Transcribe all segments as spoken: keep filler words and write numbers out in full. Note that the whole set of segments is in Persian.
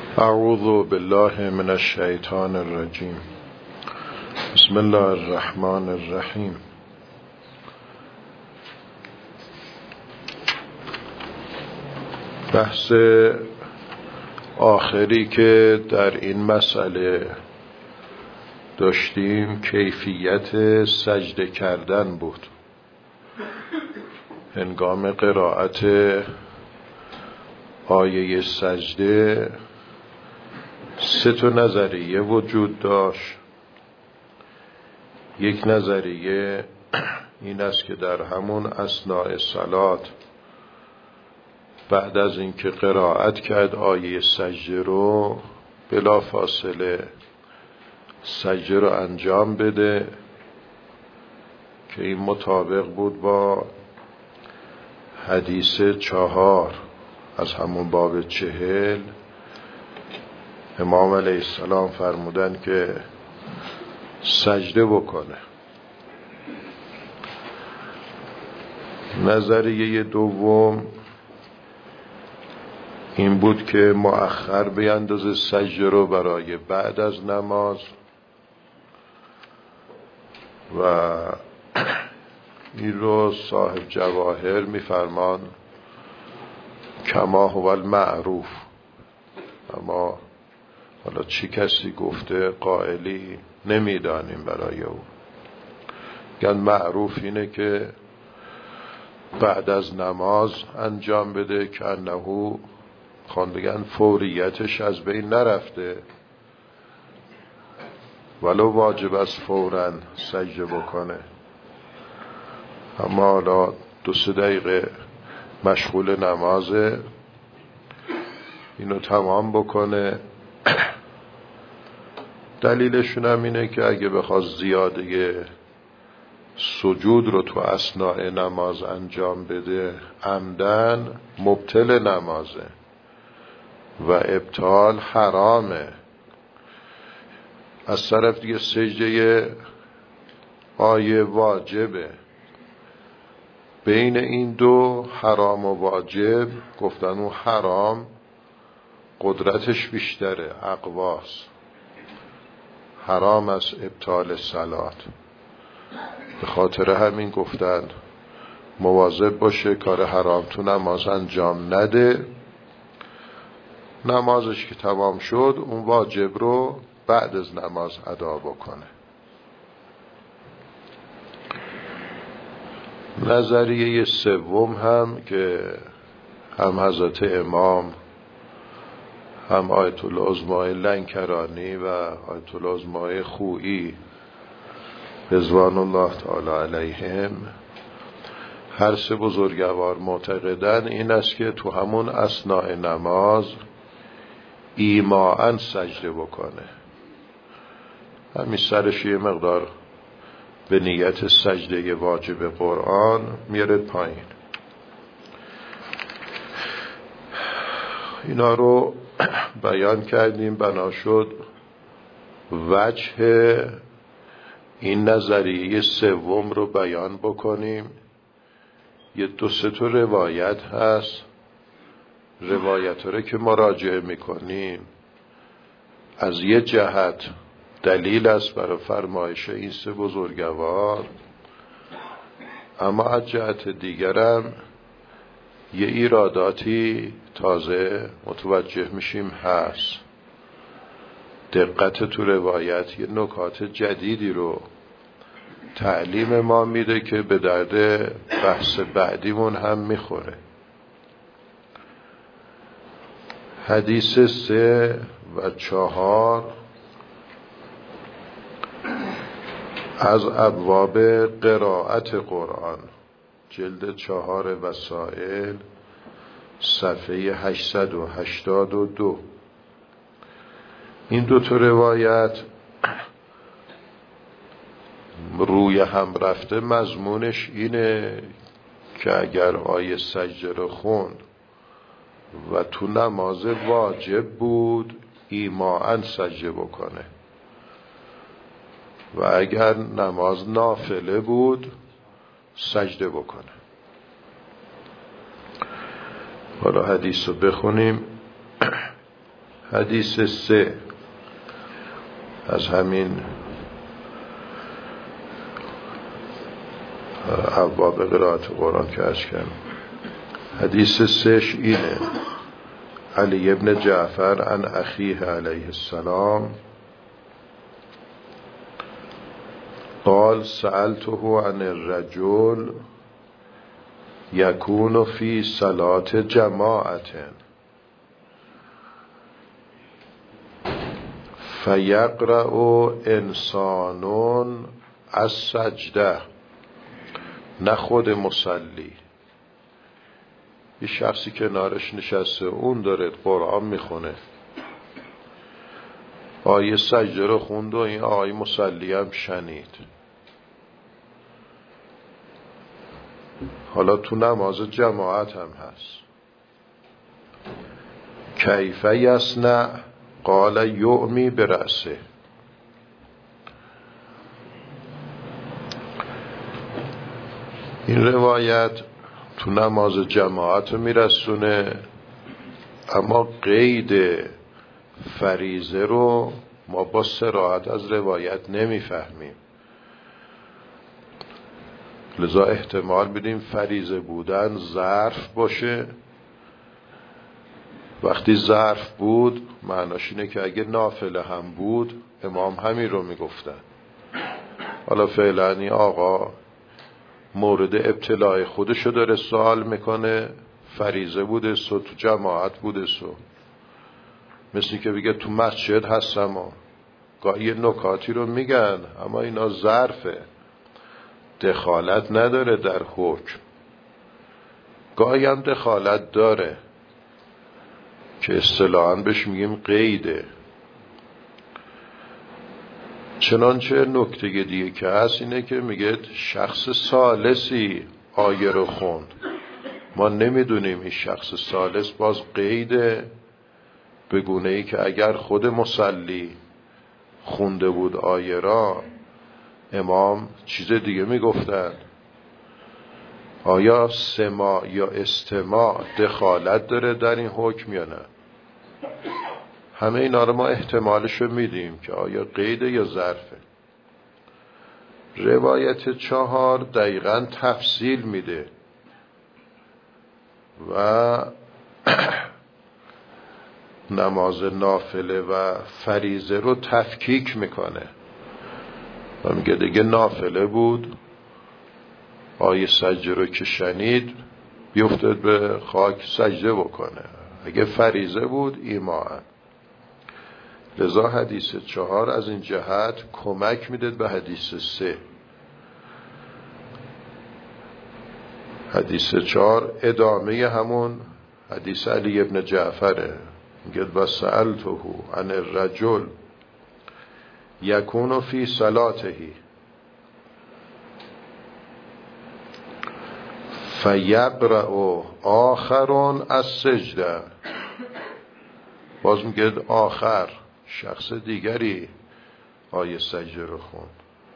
اعوذ بالله من الشیطان الرجیم. بسم الله الرحمن الرحیم. بحث آخری که در این مسئله داشتیم کیفیت سجده کردن بود هنگام قرائت آیه سجده. سه تا نظریه وجود داشت. یک نظریه این است که در همون اثناء صلات بعد از اینکه قرائت کرد آیه سجده رو بلا فاصله سجده رو انجام بده که این مطابق بود با حدیث چهار از همون باب چهل. امام علیه السلام فرمودن که سجده بکنه. نظریه دوم این بود که مؤخر بیندازه سجده رو برای بعد از نماز و این رو صاحب جواهر میفرمان کما هو المعروف. اما حالا چی کسی گفته قائلی نمیدانیم برای او. گن معروف اینه که بعد از نماز انجام بده که انهو خواندگان فوریتش از بین نرفته ولو واجب از فوراً سجده بکنه. اما حالا دو سه دقیقه مشغول نمازه اینو تمام بکنه. دلیلشون هم اینه که اگه بخواد زیاده سجود رو تو اثناء نماز انجام بده عمدن مبطل نمازه و ابطال حرامه. از طرف دیگه سجده آیه واجبه. بین این دو حرام و واجب گفتن اون حرام قدرتش بیشتره، اقواست، حرام از ابطال صلات. به خاطر همین گفتن مواظب باشه کار حرام تو نماز انجام نده. نمازش که تمام شد اون واجب رو بعد از نماز ادا بکنه. نظریه سوم هم که هم حضرت امام هم آیت العظمای لنکرانی و آیت العظمای خویی رضوان الله تعالی علیهم هر سه بزرگوار معتقدن این است که تو همون اثناء نماز ایماءً سجده بکنه. همین سرش یه مقدار به نیت سجده واجب قرآن میاره پایین. اینا رو بیان کردیم. بنا شد وجه این نظریه سوم رو بیان بکنیم. یه دو سه تا روایت هست. روایت رو که مراجعه میکنیم از یه جهت دلیل است برای فرمایش این سه بزرگوار، اما از جهت دیگرم یه ایراداتی تازه متوجه میشیم هست. دقت تو روایت یه نکات جدیدی رو تعلیم ما میده که به درد بحث بعدیمون هم میخوره. حدیث سه و چهار از ابواب قرائت قرآن، جلد چهار وسائل، صفحه هشتصد و هشتاد و دو. این دو تا روایت روی هم رفته مضمونش اینه که اگر آیه سجده رو خوند و تو نماز واجب بود ایماءً سجده بکنه و اگر نماز نافله بود سجده بکنه. حالا حدیث رو بخونیم. حدیث سه از همین ابواب قرائت قرآن که عرض کردم. حدیث سهش اینه: علی ابن جعفر عن اخیه علیه السلام قال سألته عن الرجل یکون فی صلاة جماعت فیقرأ انسان السجده، نه خود مصلی، یه شخصی که کنارش نشسته اون داره قرآن میخونه، آیه سجده رو خوند و این آیه مصلی هم شنید. حالا تو نماز جماعت هم هست. کیف یصنع؟ قال یعمی برأسه. این روایت تو نماز جماعت رو میرسونه، اما قید فریضه رو ما با صراحت از روایت نمیفهمیم، لذا احتمال بدیم فریضه بودن ظرف باشه. وقتی ظرف بود معناش اینه که اگه نافله هم بود امام همین رو میگفتن. حالا فعلا این آقا مورد ابتلاع خودشو داره سوال میکنه، فریضه بوده سو، تو جماعت بوده سو، مثل که بگه تو مسجد هستم و گاهی یه نکاتی رو میگن اما اینا ظرفه، دخالت نداره در حکم. گاهی هم دخالت داره که اصطلاحاً بهش میگیم قیده. چنانچه نکته دیگه که هست اینه که میگه شخص ثالثی آیه رو خوند، ما نمیدونیم این شخص ثالث باز قیده، به گونه ای که اگر خود مصلی خونده بود آیه را امام چیز دیگه میگفتن. آیا سماع یا استماع دخالت داره در این حکم یا نه؟ همه اینا رو ما احتمالشو میدیم که آیا قیده یا ظرفه. روایت چهار دقیقاً تفصیل میده و نماز نافله و فریضه رو تفکیک میکنه و میگه دیگه نافله بود، آیه سجده رو که شنید بیفتد به خاک سجده بکنه، اگه فریضه بود ایمان. لذا حدیث چهار از این جهت کمک میده به حدیث سه. حدیث چهار ادامه همون حدیث علی ابن جعفره، میگه و سألته عن الرجل یکون فی صلاته فیقرأ آخرون السجده. باز میگه آخر شخص دیگری آیه سجده رو خوند.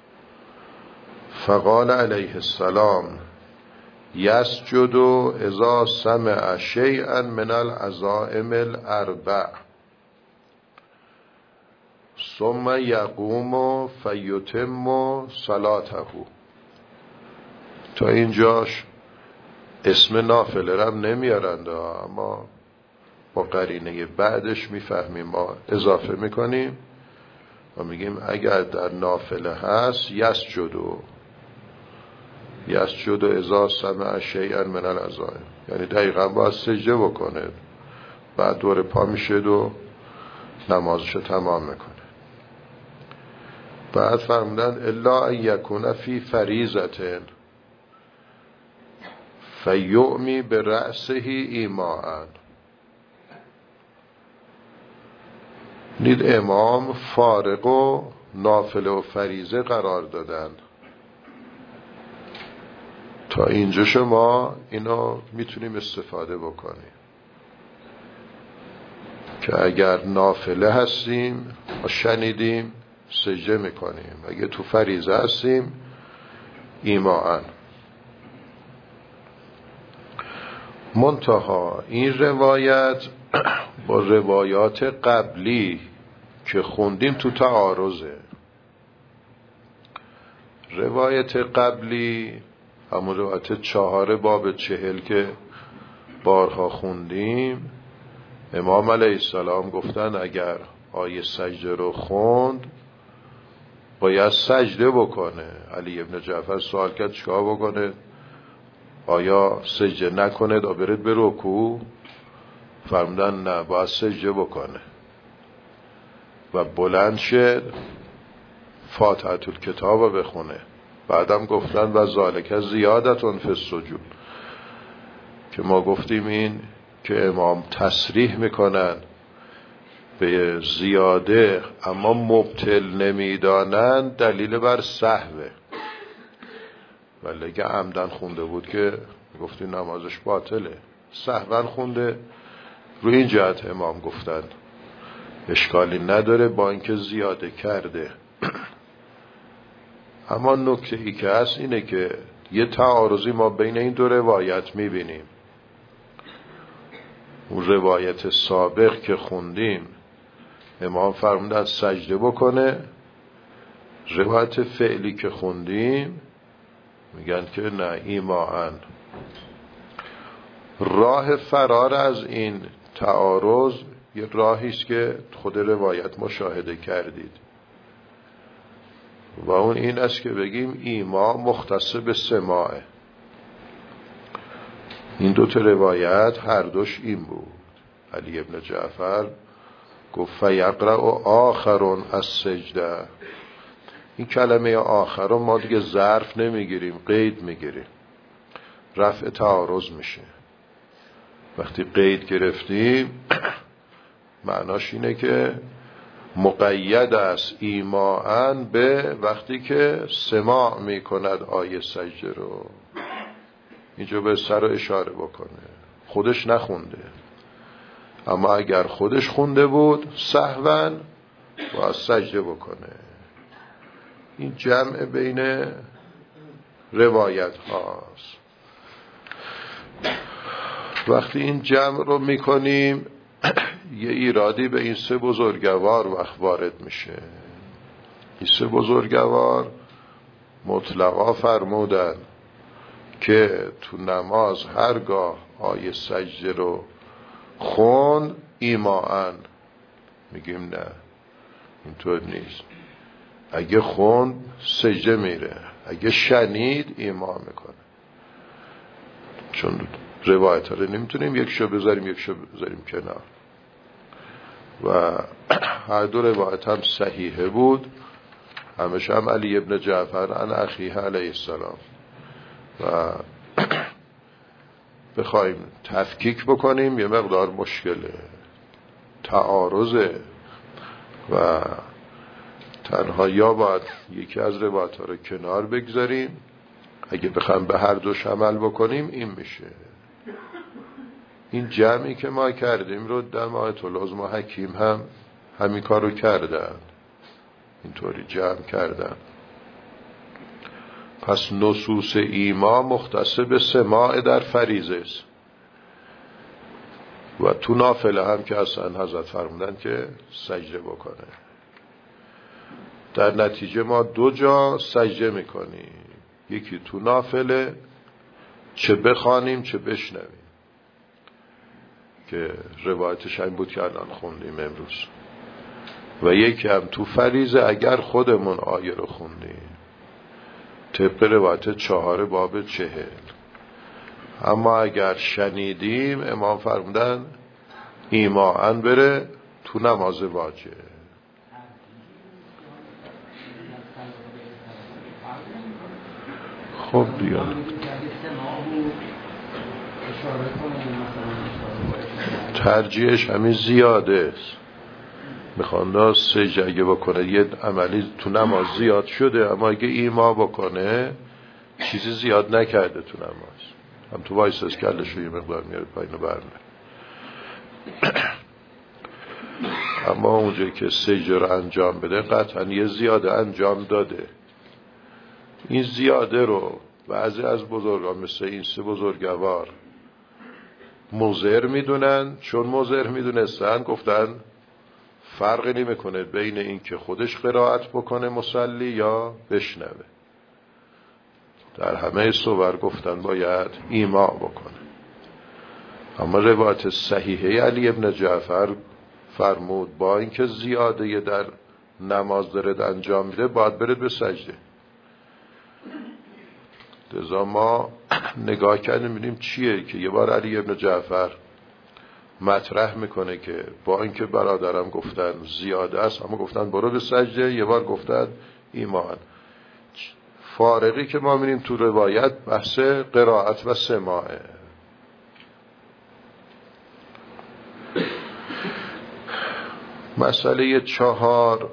فقال علیه السلام یسجد اذا سمع شیئا من العزائم الاربع ثم یقوم فیتم صلاته. تا اینجاش اسم نافله رم نمیارند، اما با قرینه بعدش میفهمیم، ما اضافه میکنیم و میگیم اگر در نافله هست یسجدو یسجدو اذا سمع شیئا من العزائم، یعنی دقیقا باید سجده بکنه، بعد دور پا میشه و نمازشو تمام میکنه. بعد فرمودن الا ان یکون فی فریضة فیعمی برأسه ایماء. نید امام فارق و نافله و فریضه قرار دادن. تا اینجا شما اینو میتونیم استفاده بکنیم که اگر نافله هستیم و شنیدیم سجده میکنیم، اگه تو فریضه هستیم ایماء. منتها این روایت با روایات قبلی که خوندیم تو تعارضه. روایت قبلی همون روایت چهار باب چهل که بارها خوندیم، امام علیه السلام گفتن اگر آیه سجده رو خوند باید سجده بکنه. علی ابن جعفر سوال کرد چیکار بکنه؟ آیا سجده نکنه تا برید به رکوع؟ فرمودن نه، باید سجده بکنه و بلند شد فاتحه الکتاب رو بخونه. بعدم گفتن و ذالک زیادتون فی السجود، که ما گفتیم این که امام تصریح میکنن به زیاده اما مبطل نمیدانن، دلیل بر سهوه. ولی اگه عمدن خونده بود که گفتی نمازش باطله، سهوا خونده. روی این جهت امام گفتن اشکالی نداره با اینکه زیاده کرده. اما نکته ای که هست اینه که یه تعارضی ما بین این دو روایت میبینیم. اون روایت سابق که خوندیم امام فرمودن سجده بکنه، روایت فعلی که خوندیم میگن که نه ایماءن. راه فرار از این تعارض یه راهی است که خود روایت مشاهده کردید و اون این است که بگیم ایما مختص به سماعه. این دو تا روایت هر دوش این بود. علی ابن جعفر گفت فیقرأ آخرون از سجده. این کلمه آخرون ما دیگه ظرف نمیگیریم، قید میگیریم، رفع تعارض میشه. وقتی قید گرفتیم معناش اینه که مقید است ایماءن به وقتی که سماع میکند آیه سجده رو. اینجا به سر رو اشاره بکنه، خودش نخونده. اما اگر خودش خونده بود سهوا باید سجده بکنه. این جمع بین روایت هاست. وقتی این جمع رو میکنیم یه ایرادی به این سه بزرگوار وقت وارد میشه. این سه بزرگوار مطلقا فرمودن که تو نماز هرگاه آیه سجده رو خوند ایماءن. میگیم نه، اینطور نیست. اگه خوند سجده میره، اگه شنید ایما میکنه. چون روایت ها رو نمیتونیم یک شو بذاریم یک شو بذاریم کنار و هر دو روایت هم صحیحه بود. همش هم علی ابن جعفر عن اخیه علیه السلام. و بخوایم تفکیک بکنیم یه مقدار مشکله، تعارضه و تنها یا باید یکی از روایت ها رو کنار بگذاریم، اگه بخوایم به هر دوش عمل بکنیم این میشه. این جمعی که ما کردیم رو دم آیت العظمی حکیم هم همین کار رو کردن، اینطوری جمع کردن. پس نصوص ایما مختص به سماع در فریضه است و تو نافله هم که اصلا حضرت فرمودن که سجده بکنه. در نتیجه ما دو جا سجده میکنیم، یکی تو نافله چه بخوانیم چه بشنویم که روایتش این بود که الان خوندیم امروز، و یکی هم تو فریضه اگر خودمون آیه رو خوندیم طبق روایت چهار باب چهل. اما اگر شنیدیم امام فرمودن ایماءن بره تو نماز واجب. خب دیگه ترجیحش همین زیاده است. میخوانده سجده اگه بکنه یه عملی تو نماز زیاد شده، اما اگه ایما بکنه چیزی زیاد نکرده تو نماز، هم تو وایس از کلشو یه مقدار میاره پایین و برمه. اما اونجایی که سجده رو انجام بده قطعا یه زیاده انجام داده. این زیاده رو بعضی از بزرگان مثل این سه بزرگوار مضر میدونن. چون مضر میدونستن گفتن فرقی نمیکنه بین این که خودش قرائت بکنه مصلی یا بشنوه. در همه صور گفتن باید ایماع بکنه. اما روایت صحیحه علی ابن جعفر فرمود با اینکه زیاده در نماز دارد انجام میده باید برد به سجده. لذا ما نگاه کردیم می‌بینیم چیه که یه بار علی ابن جعفر مطرح میکنه که با اینکه برادرم گفتن زیاده است اما گفتن برو به سجده، یه بار گفتن ایمان. فارقی که ما می‌بینیم تو روایت بحث قرائت و سماعه. مسئله چهار،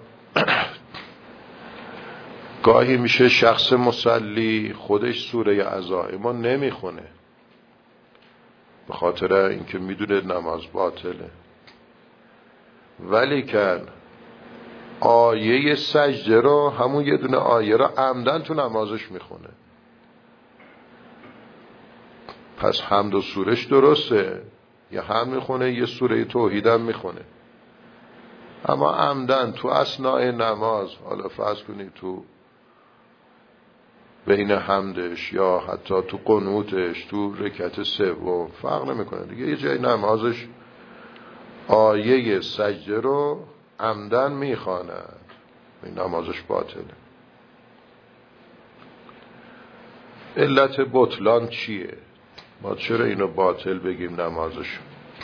گاهی میشه شخص مصلی خودش سوره عزائم رو نمیخونه به خاطر اینکه میدونه نماز باطله، ولی کن آیه سجده رو، همون یه دونه آیه رو عمدن تو نمازش میخونه. پس حمد و سورش درسته، یه هم میخونه یه سوره توحید هم میخونه، اما عمدن تو اثناء نماز، حالا فرض کنید تو بین حمدش یا حتی تو قنوتش تو رکعت سوم فرق نمیکنه دیگه، یه جای نمازش آیه سجده رو عمدن میخواند، این نمازش باطله. علت بطلان چیه؟ ما چرا اینو باطل بگیم نمازش؟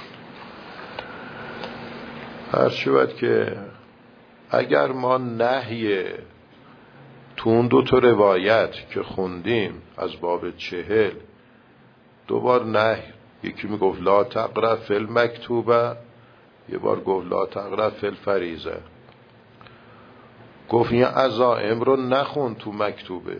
هر شود که اگر ما نهی تو اون دو تا روایت که خوندیم از باب چهل دوبار نهی، یکی میگفت لا تقرأ فی المکتوبه، یه بار گفت لا تقرأ فی الفریضه، گفت این عزائم رو نخون تو مکتوبه.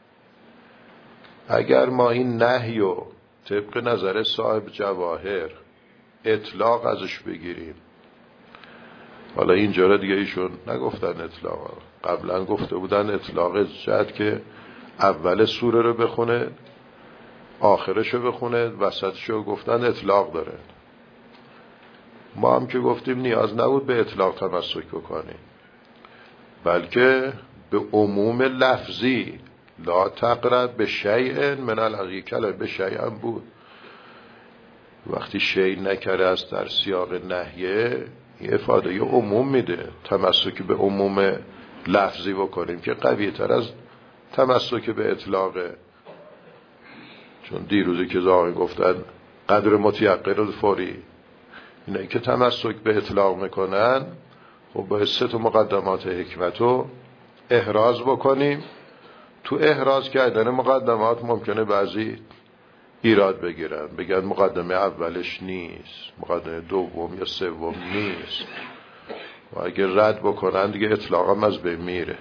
اگر ما این نهی رو طبق نظر صاحب جواهر اطلاق ازش بگیریم، حالا اینجا را دیگه ایشون نگفتن اطلاق، قبلا گفته بودن اطلاق جهت که اول سوره رو بخونه آخرش رو بخونه وسطش رو گفتن اطلاق داره. ما هم که گفتیم نیاز نبود به اطلاق تمسک بکنیم، بلکه به عموم لفظی لا تقرأ به شیء من الحقیقه، کلمه به شیء هم بود. وقتی شیء نکره است در سیاق نهیه این افاده یه عموم میده، تمسک به عموم لفظی بکنیم که قوی تر از تمسک به اطلاقه. چون دیروزی که زاهی گفتن قدر متیقن الفوری، اینه که تمسک به اطلاق میکنن، خب باید سه تا مقدمات حکمتو احراز بکنیم. تو احراز کردن مقدمات ممکنه بعضی ایراد بگیرن، بگن مقدمه اولش نیست، مقدمه دوم یا سوم نیست، و اگه رد بکنن دیگه اطلاق هم از بین میره.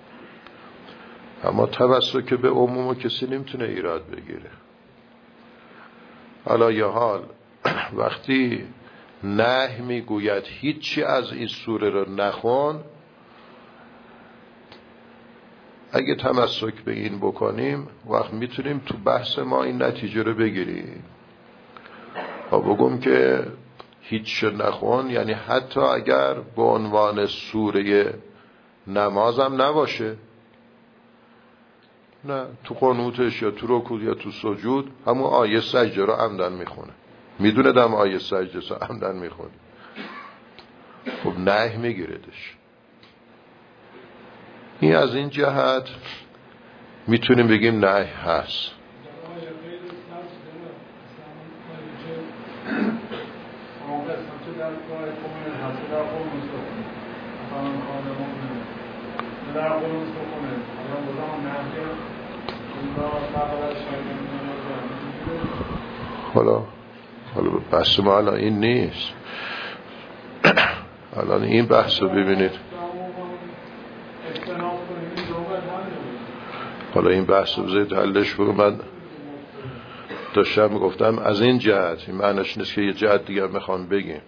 اما تمسک به عموم کسی نمیتونه ایراد بگیره. حالا یه حال وقتی نه میگوید هیچی از این سوره رو نخون، اگه تمسک به این بکنیم وقت میتونیم تو بحث ما این نتیجه رو بگیریم و بگم که هیچ نخون، یعنی حتی اگر به عنوان سوره نمازم نباشه، نه تو قنوتش یا تو رکوع یا تو سجود همون آیه سجده رو عمدن میخونه، میدونه دم آیه سجده رو عمدن میخونه، خب نه میگیردش. این از این جهت میتونیم بگیم نه هست. حالا حالا بحث ما الان این نیست. الان این بحث رو ببینید، حالا این بحث رو بذارید حلش بگم. من داشتم میگفتم از این جهت، این معنیش نیست که یه جهت دیگر میخوام بگیم.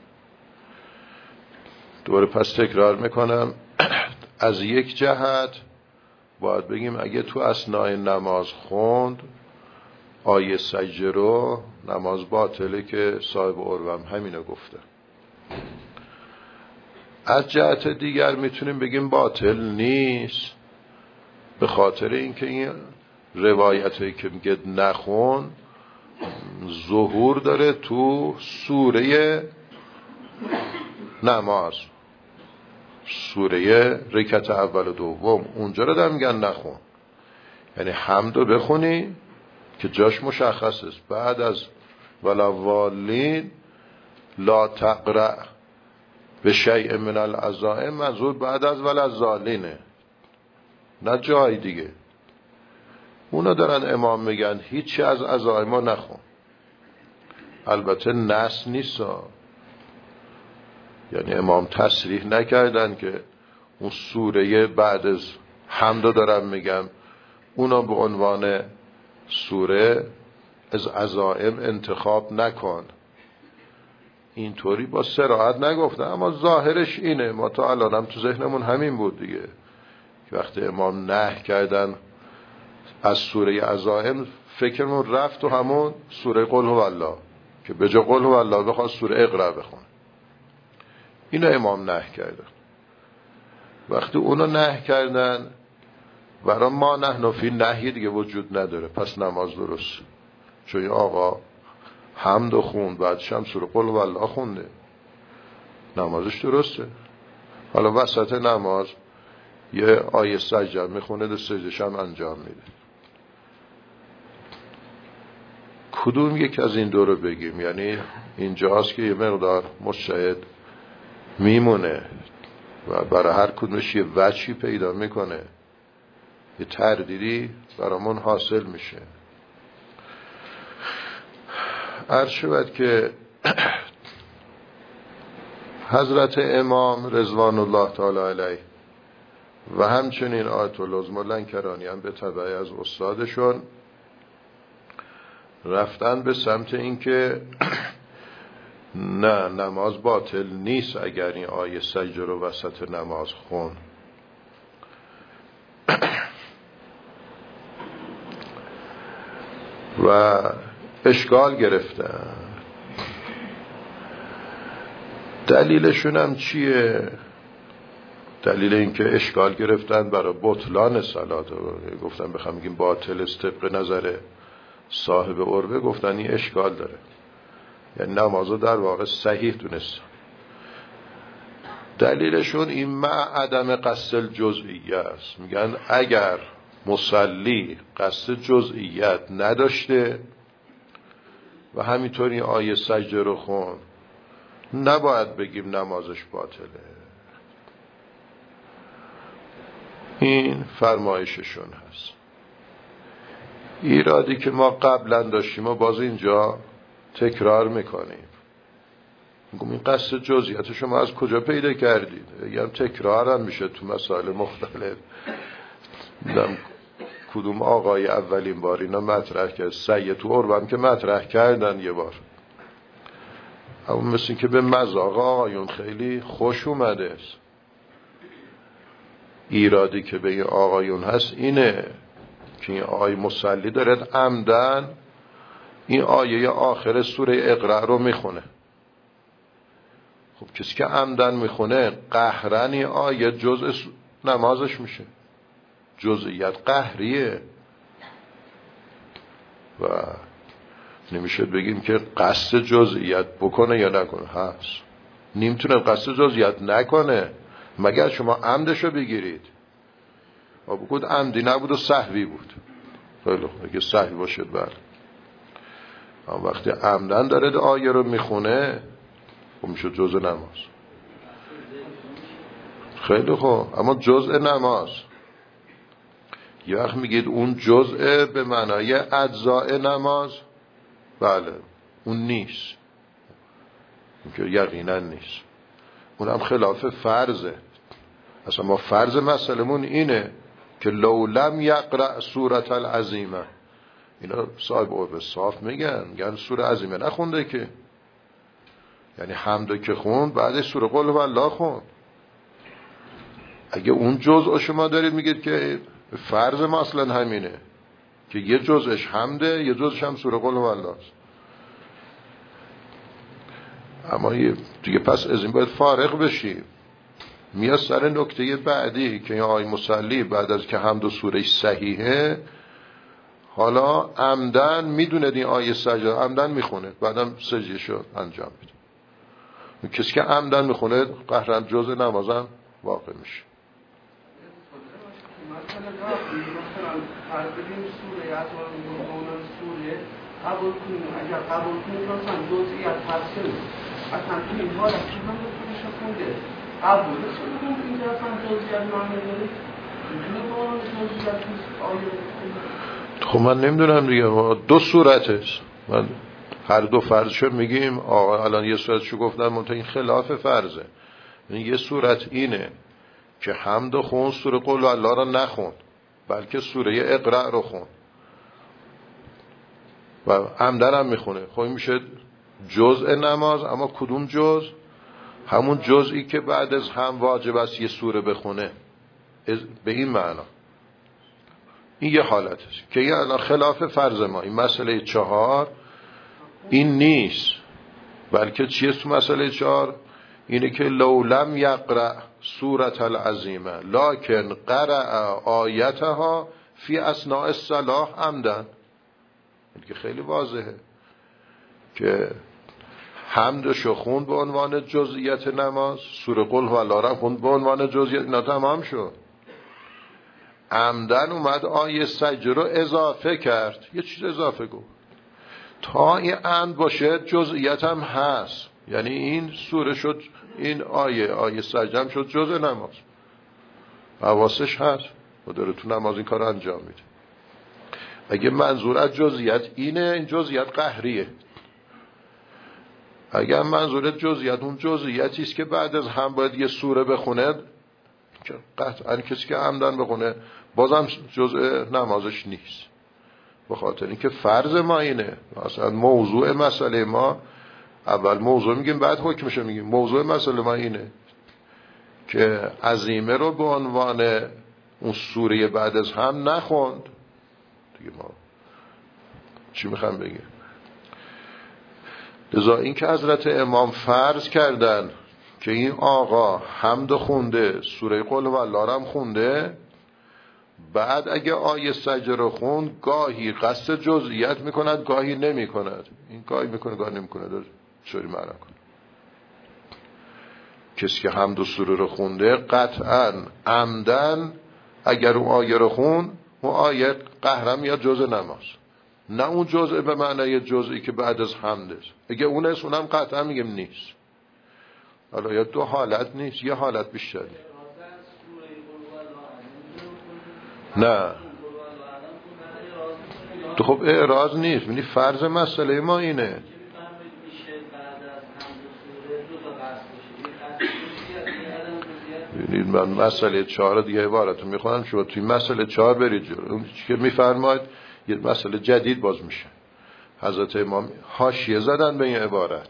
دوباره پس تکرار میکنم، از یک جهت باید بگیم اگه تو اثناء نماز خوند آیه سجده رو نماز باطله که صاحب عروم همینو گفته. از جهت دیگر میتونیم بگیم باطل نیست، به خاطر اینکه این روایتی که میگه نخون ظهور داره تو سوره نماز، سوره رکعت اول و دوم، اونجا رو دارم میگن نخون. یعنی حمدو بخونی که جاش مشخص است، بعد از ولوالین لا تقرأ به شیء من العزائم منظور بعد از ولزالینه، نه جای دیگه. اونا دارن امام میگن هیچی از عزائم نخون. البته نص نیست، یعنی امام تصریح نکردن که اون سوره بعد از حمد دارم میگم اونا به عنوان سوره از عزائم انتخاب نکن، اینطوری با صراحت نگفته، اما ظاهرش اینه. ما تا الانم تو ذهنمون همین بود دیگه، که وقتی امام نهی کردن از سوره عزائم فکرمون رفت تو همون سوره قل هو الله که به جا قل هو الله بخواد سوره اقرا بخون. اینو امام نهی کردن. وقتی اونو نهی کردن برای ما نحن فی نهی دیگه وجود نداره، پس نماز درست. چون این آقا حمد و خوند بعدش هم سوره قل هو الله خونده، نمازش درسته. حالا وسط نماز یه آیه سجده میخونه، ده سجدش هم انجام میده. کدوم یک از این دو رو بگیم؟ یعنی اینجاست که یه مقدار مجتهد میمونه و برای هر کدومش یه وجهی پیدا میکنه، یه تردیدی برامون حاصل میشه. عرض شود که حضرت امام رضوان الله تعالی علیه و همچنین آیت الله لنکرانی هم به تبع از استادشون رفتن به سمت اینکه نه، نماز باطل نیست اگر این آیه سجده رو وسط نماز خون. و اشکال گرفتن. دلیلشون هم چیه؟ دلیل اینکه اشکال گرفتن برای بطلان صلات، گفتن بخوام بگیم باطل است طبق نظر صاحب عربه، گفتن این اشکال داره، یعنی نمازو در واقع صحیح دونستن. دلیلشون این مع عدم قصد الجزئیه است. میگن اگر مصلی قصد جزئیت نداشته و همینطوری آیه سجده رو خون، نباید بگیم نمازش باطله. این فرمایششون هست. ایرادی که ما قبلا داشتیم و باز اینجا تکرار میکنیم، میگم این قصد جزئیات شما از کجا پیدا کردید؟ یعنی تکرار هم میشه تو مسائل مختلف. میدم کدوم آقای اولین بار اینا مطرح کرد، سید تو عربم که مطرح کردن یه بار، اما مثل این که به مذاق آقایون خیلی خوش اومده است. ایرادی که به این آقایون هست اینه که این آیه مصلی داره عمدن این آیه آخر سوره اقرا رو میخونه. خب کسی که عمدن میخونه قهرن این آیه جزء نمازش میشه، جزئیت قهریه و نمیشه بگیم که قصد جزئیت بکنه یا نکنه. هست نمیتونه قصد جزئیت نکنه مگر شما عمدشو بگیرید. و بگید عمدی نبود و سهوی بود، خیلی خوب، اگه سهوی باشد بله. اما وقتی عمدن داره آیه رو میخونه خب میشه جزء نماز. خیلی خوب، اما جزء نماز یه وقت میگید اون جزء به معنای اجزاء نماز، بله اون نیست، اون که یقینا نیست، اونم خلاف فرضه. اصلا ما فرض مسئلمون اینه که لو لم یقرأ سورة العظیمه، اینا صاحب عرب صاف میگن، میگن سوره عظیمه نخونده که، یعنی حمدو که خوند بعدش سوره قل هو الله خوند. اگه اون جزء شما دارید میگید که فرض ما اصلا همینه که یه جزش حمده، یه جزش هم سوره قل هوالله است. اما دیگه پس از این باید فارغ بشیم. میاد سر نکته بعدی که این آقای مصلی بعد از که حمد و سوره صحیحه، حالا عمدن میدونه این آیه سجده عمدن میخونه، بعدم سجده شد انجام میده. کسی که عمدن میخونه قهرن جزء نمازم واقع میشه. مثلا فرض بدیم سوره از اون سوره قبول کنیم، اگر قبول کنیم مثلا جزئیات تفسیر اصلا تو این حالت که هم خودش خونده قبول کنیم اینجا اصلا جزئیات معنی داره میتونه با اون جزئیات آیه. خب من نمیدونم دیگه، دو صورتش من هر دو فرضشو میگیم. آقا الان یه صورتشو گفتم منتها این خلاف فرضه. یعنی یه صورت اینه که حمد و خون سوره قل الله را نخون، بلکه سوره اقرأ رو خون و عمدن هم میخونه. خب این میشه جزء نماز. اما کدوم جزء؟ همون جزئی که بعد از هم واجب است یه سوره بخونه، به این معنا. این یه حالتش که یه الان خلاف فرض ما. این مسئله چهار این نیست، بلکه چیه تو مسئله چهار؟ اینه که لو لم یقرأ سورة العظیمه لکن قرأ آیتها فی اثناء الصلاة عمدن. این که خیلی واضحه که حمدشو خوند به عنوان جزئیت نماز، سوره قل هوالله را خوند به عنوان جزئیت، اینا تمام شد. عمدن اومد آیه سجده رو اضافه کرد، یه چیز اضافه گفت. تا این عمد باشه جزئیت هم هست، یعنی این سوره شد، این آیه آیه سجده هم شد جزء نماز، حواسش هست و داره تو نماز این کار انجام میده. اگه منظور از جزئیت اینه، این جزئیت قهریه. اگه منظور جزئیت اون جزئیتی است که بعد از هم باید یه سوره بخونه، که قطعا کسی که عمدن بخونه بازم جزء نمازش نیست. به خاطر اینکه فرض ما اینه، مثلا موضوع مسئله ما، اول موضوع میگیم بعد حکمشو میگیم. موضوع مسئله ما اینه که عظیمه رو به عنوان اون سوره بعد از هم نخوند دیگه. ما چی میخوام بگیم؟ لذا این که حضرت امام فرض کردن که این آقا حمد خونده، سوره قل هوالله هم خونده، بعد اگه آیه سجده رو خوند گاهی قصد جزئیت میکند گاهی نمیکند. این گاهی میکنه گاهی نمیکنه، داره چوری معنا کنه. کسی که حمد و سوره رو خونده قطعا عمدن اگر اون آیه رو خوند، اون آیه قهرم یا جزء نماز، نه اون جزء به معنی جزئی که بعد از حمد است. اگه اون است اونم قطعا میگم نیست. حالا یا دو حالت نیست، یه حالت بیشتری. نه تو خب اعراض نیست، یعنی فرض مسئله ما اینه. ببینید من مسئله چهار دیگه عبارتو میخوانم، شما توی مسئله چهار برید جلو. اون که میفرماید یه مسئله جدید باز میشه. حضرت امام حاشیه زدن به این عبارت.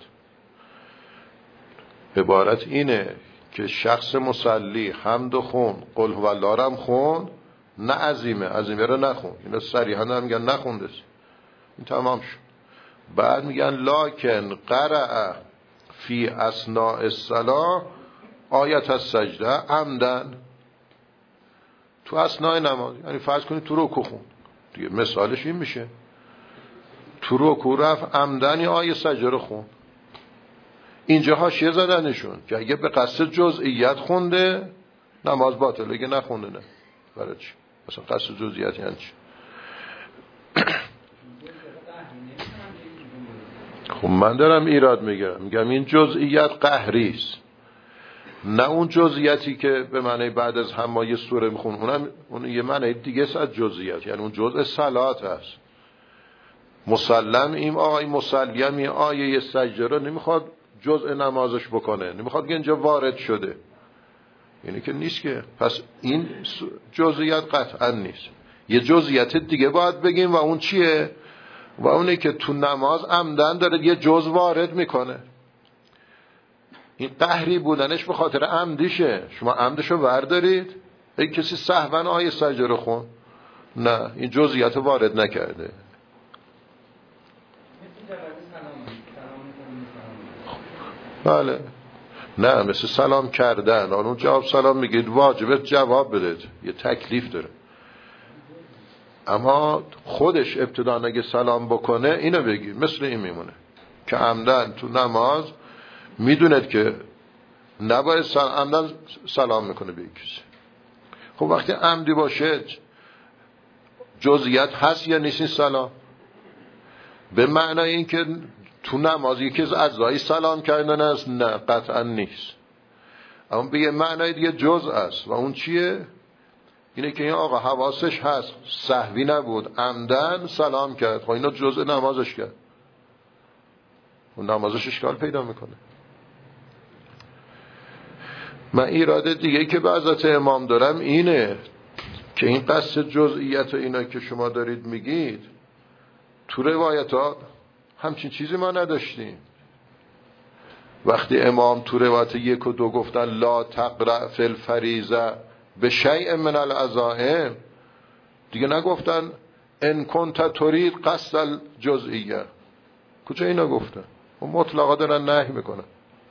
عبارت اینه که شخص مصلی حمد و خون قل هوالله هم خون، نه عظیمه، عظیمه رو نخون. اینا صریحا هم میگن نخونده، این تمام شد. بعد میگن لکن قرأ فی اثناء الصلاة آیت السجده عمدن، تو اثناء نماز. یعنی فرض کنید تو رکوع خوند دیگه، مثالش این میشه تو رکوع رفت عمدن آیه سجده رو خوند. اینجا حاشیه زدنشون که اگه به قصد جزئیت خونده نماز باطله، اگه نخونده نه. برای چی؟ مثلا قصد جزئیت یعنی چی؟ خب من دارم ایراد میگیرم، میگم این جزئیت قهری است، نه اون جزئیاتی که به معنی بعد از هم ما یه سوره میخون. اونم اون یه معنی دیگه است از جزئیات، یعنی اون جزء صلات هست. مسلم این آقای مسلم این آیه سجده رو نمیخواد جزء نمازش بکنه، نمیخواد که اینجا وارد شده، یعنی که نیست که. پس این جزئیات قطعا نیست. یه جزئیات دیگه باید بگیم و اون چیه؟ و اونه که تو نماز عمدن داره یه جزء وارد میکنه. این قهری بودنش به خاطر عمدیشه. شما عمدشو وردارید، اگه کسی سهوا آیه سجده رو خون نه، این جزئیات وارد نکرده. بله، نه مثل سلام کردن. اون جواب سلام میگید واجبه جواب بدید، یه تکلیف داره. اما خودش ابتدا اگه سلام بکنه اینو بگید، مثل این میمونه که عمدن تو نماز میدوند که نباید سلام عمدن سلام میکنه به کسی. خب وقتی عمدی باشه جزئیات هست یا نیست سلام؟ به معنای این که تو نماز یکی از اجزای سلام کردن است؟ نه قطعا نیست. اما به یه معنای دیگه جزء است. و اون چیه؟ اینه که این آقا حواسش هست، سهوی نبود، عمدن سلام کرد. خب اینا جزء نمازش کرد، اون نمازش اشکال پیدا میکنه. من ایراد دیگه که به حضرت امام دارم اینه که این قصد جزئیت و اینا که شما دارید میگید تو روایت ها همچین چیزی ما نداشتیم. وقتی امام تو روایت یک و دو گفتن لا تقرأ فی الفریضه به شیء من العزائم، دیگه نگفتن ان کنت ترید قصد الجزئیه. کجا اینا گفتن؟ و مطلقا دارن نهی میکنن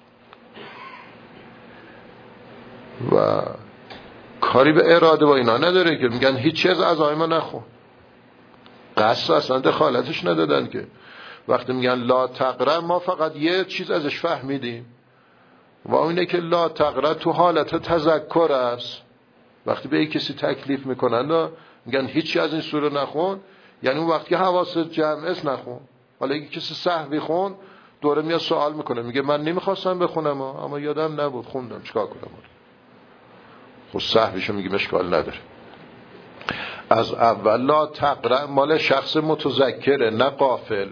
و کاری به اراده و اینا نداره که میگن هیچ چیز از عزائم نخون. قصد اصلا دخالتش ندادن که. وقتی میگن لا تقرأ ما فقط یه چیز ازش فهمیدیم و اونه که لا تقرأ تو حالت تذکر است. وقتی به یک کسی تکلیف میکنن میگن هیچی از این سوره نخون، یعنی اون وقتی که حواست جمع است نخون. حالا اگه کسی سهوی خون دوره میاد سوال میکنه، میگه من نمیخواستم بخونم اما یادم نبود خوندم، چیکار کنم؟ خب سهویشو میگه اشکال نداره. از اول لا تقرأ مال شخص متذکره نه غافل.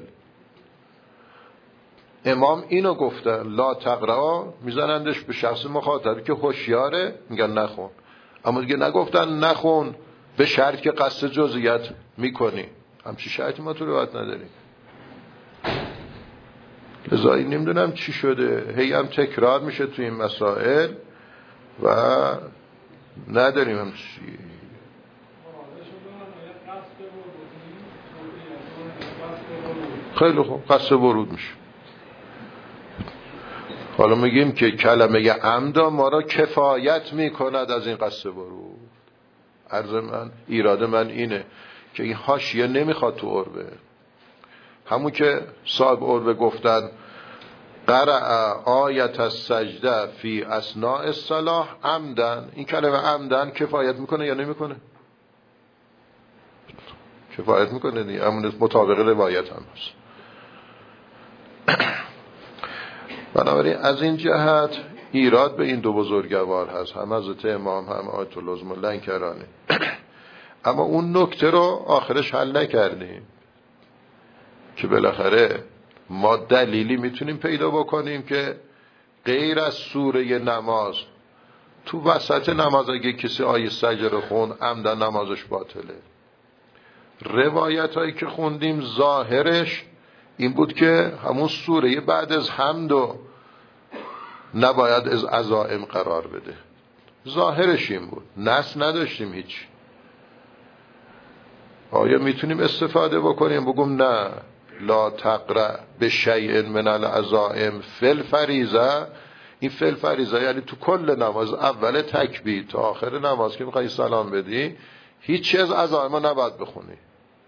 امام اینو گفتن لا تقرأ میزنندش به شخص مخاطبی که هوشیاره، میگن نخون. اما دیگه نگفتن نخون به شرط که قصد جزئیات میکنی. همچی شرطی ما تو روایت نداریم. لذا این نمیدونم چی شده، هی هم تکرار میشه تو این مسائل و نداریم همچی. خیلی خوب قصد ورود میشه. حالا میگیم که کلمه عمد ما را کفایت میکند از این قصد ورود. عرض من ایراد من اینه که این حاشیه نمیخواد تو عربه. همون که صاحب عربه گفتن قرأ آیت السجده فی اثناء الصلاة عمدن، این کلمه عمدن کفایت میکنه یا نمیکنه؟ کفایت میکنه دیگه، همون مطابق روایت هم هست. بنابراین از این جهت ایراد به این دو بزرگوار هست، هم حضرت امام هم آیت الله لنکرانی. اما اون نکته رو آخرش حل نکردیم که بالاخره ما دلیلی میتونیم پیدا بکنیم که غیر از سوره نماز تو وسط نماز اگه کسی آیه سجده رو خون عمدن نمازش باطله. روایت هایی که خوندیم ظاهرش این بود که همون سوره بعد از حمد و نباید از عزائم قرار بده. ظاهرش این بود، نص نداشتیم هیچ. آیا میتونیم استفاده بکنیم بگم نه لا تقرأ به شیء من العزائم فی الفریضه؟ این فی الفریضه یعنی تو کل نماز، اول تکبیر تا آخر نماز که میخوای سلام بدی هیچ چیز از عزائم نباید بخونی.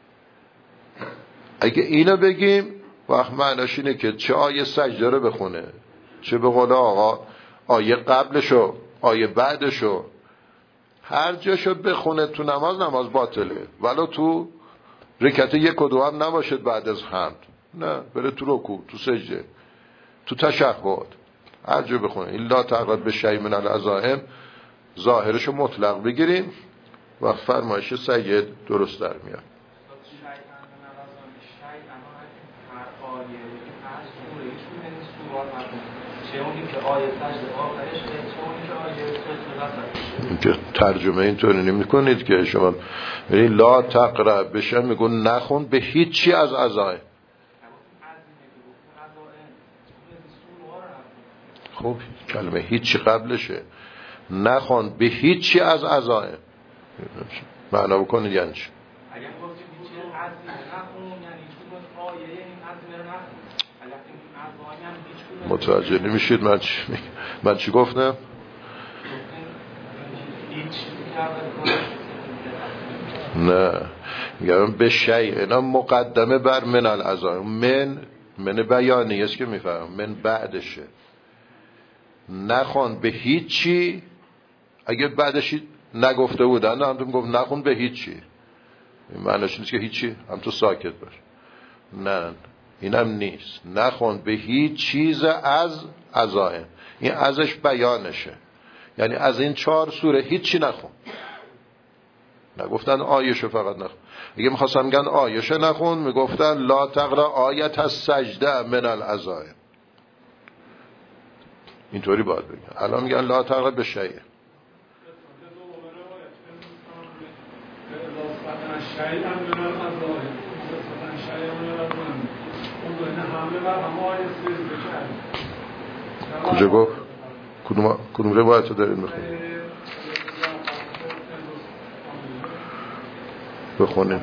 اگه اینو بگیم وقت معناش اینه که چه آیه سجده رو بخونه، چه به قول آقا آیه قبلشو آیه بعدشو، هر جاشو بخونه تو نماز نماز باطله. ولو تو رکعت یک و دو هم نباشد بعد از حمد، نه بره تو رکوع، تو سجده، تو تشهد، هر جا بخونه. الا تقرب به شیء من العزائم ظاهرشو مطلق بگیریم و فرمایش سید درست در میاد. که ترجمه اینطوری نمی کنید که شما ببینید لا تقرأ بشه میگون نخون به هیچی از عزائم. خب کلمه هیچی قبلشه، نخون به هیچی از عزائم. معنا بکنید یعنی چی؟ اگر گفتیم هیچ عظیمه نخون یعنی هیچ کدوم آیه این عظیمه رو نخون. اگر این عظیمه یعنی هیچ کدوم متوجه نمیشید من چی من چی گفتم؟ هیچ نه میگم به شیء، اینا مقدمه بر من العزائم. من من بیانیه است که میفهم، من بعدشه. نخون به هیچی، اگه بعدش نگفته بودن هم تو گفت نخون به هیچی، این معنیش نیست که هیچی هم تو ساکت باش. نه اینم نیست، نخون به هیچ چیز از عزائم. این ازش بیانشه، یعنی از این چهار سوره هیچی نخون. نگفتن آیشو فقط نخون. اگه میخواستن میگن آیشو نخون، میگفتن لا تقرا آیت السجده من العزائم. اینطوری باید بگن. الان میگن لا تقرا به شیء. کجا گفت؟ کدوم کدوم روایت رو دارید میخونید؟ بخونید.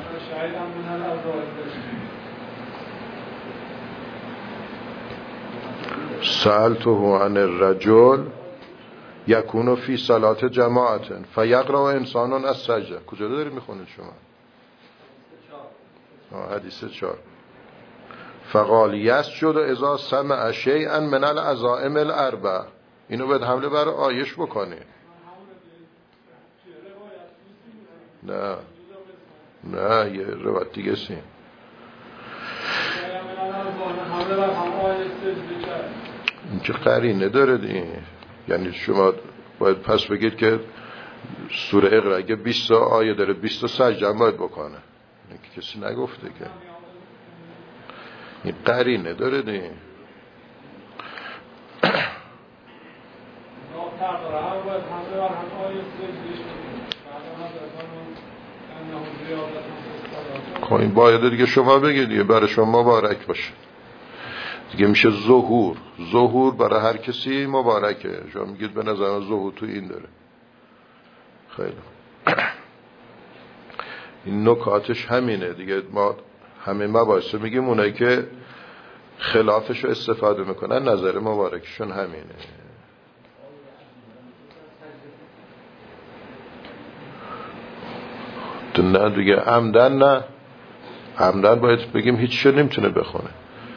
سألته عن الرجل یکون فی صلات جماعت فیقرأ انسان السجده. کجا دارید میخونید شما؟ حدیث چهار. فقال یسجد اذا سمع شیئا من العزائم الاربع. اینو باید حمله بر آیش بکنی. نه نه یه روایت دیگه سی. این که قرینه داره این، یعنی شما باید پس بگید که سوره اقرا اگه بیست آیه داره بیست سجده هم باید بکنه. این که کسی نگفته که این قرینه داره این. خب این باید دیگه شما بگید دیگه، برای شما مبارک باشه دیگه. میشه ظهور. ظهور برای هر کسی مبارکه. شما میگید به نظر ظهور تو این داره. خیلی این نکاتش همینه دیگه. ما همه مباحثو میگیم، اونایی که خلافش رو استفاده میکنن نظر مبارکشون همینه. نه دیگه عمدن، نه عمدن باید بگیم هیچ شو نمیتونه بخونه.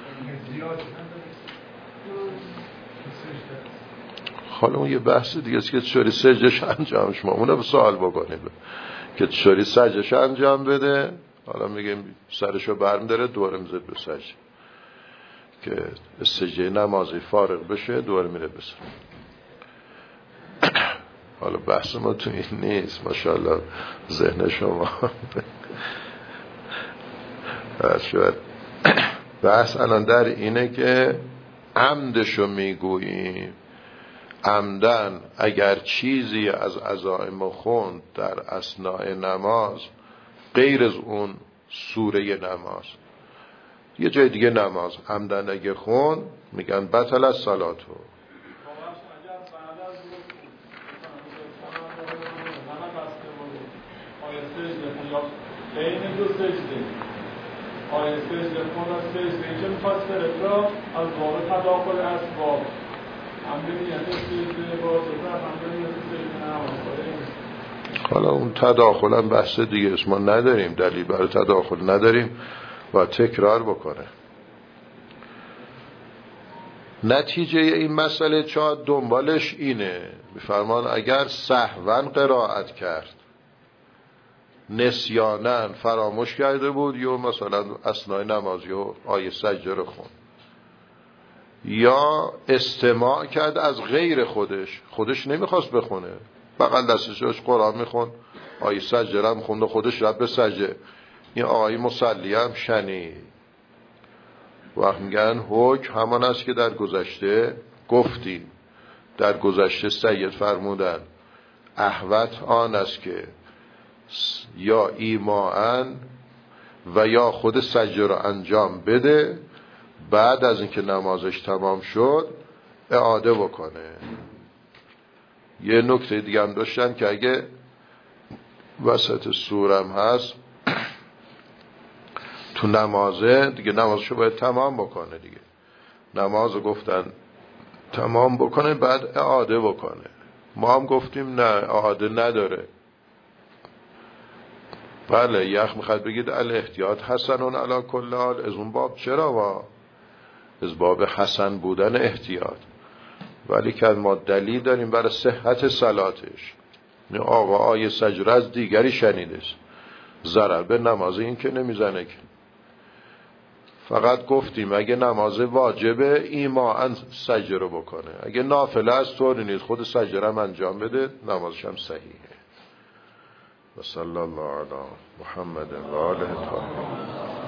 حالا اون یه بحث دیگه است که چوری سجدش انجامش ما اونو سوال بکنیم که چوری سجدش انجام بده. حالا میگیم سرشو برم داره دوباره میزد به سجد که سجده نمازی فارغ بشه دوباره میره بسن. حالا بحث ما تو این نیست. ماشاءالله ذهن شما شاید بحث الان در اینه که عمدشو میگوییم. عمدن اگر چیزی از عزائم خوند در اثناء نماز غیر از اون سوره نماز، یه جای دیگه نماز عمدن اگه خوند میگن بطل از صلاتو. بین دو سجده آیه سجده خون از سجده اینجا میخواست فرق را از باب تداخل اسباب هم بنیت سجده با سجده هم بنیت سجده نماز. حالا اون تداخل هم بحث دیگه است، ما نداریم دلیل برای تداخل نداریم و تکرار بکنه. نتیجه این مسئله چا دنبالش اینه، میفرمان اگر سهوا قرائت کرد، نسیانن فراموش کرده بود، یا مثلا اثناء نماز یا آیه سجده رو خوند، یا استماع کرد از غیر خودش، خودش نمیخواست بخونه، بغل دستش قرآن میخوند، آیه سجده هم خوند و خودش رفت به سجده، این آیه مصلی هم شنید. وقت میگن حکم همان است که در گذشته گفتیم. در گذشته سید فرمودن احوط آن است که یا ایماءن و یا خود سجده رو انجام بده، بعد از اینکه نمازش تمام شد اعاده بکنه. یه نکته دیگه هم داشتن که اگه وسط سورم هست تو نمازه دیگه نمازشو باید تمام بکنه دیگه. نمازو گفتن تمام بکنه بعد اعاده بکنه. ما هم گفتیم نه اعاده نداره. بله یخ میخواد بگید الاحتیاط حسنون علی کل حال، از اون باب چرا ما از باب حسن بودن احتیاط، ولی که ما دلیل داریم برای صحت صلاتش. این آقا آیه سجره از دیگری شنیده، ضرر به نماز این که نمیزنه که. فقط گفتیم اگه نماز واجبه ایماً سجره بکنه، اگه نافله است طوری نیست خود سجره هم انجام بده، نمازش هم صحیحه. و صلی الله علی محمد و آله الطاهرین.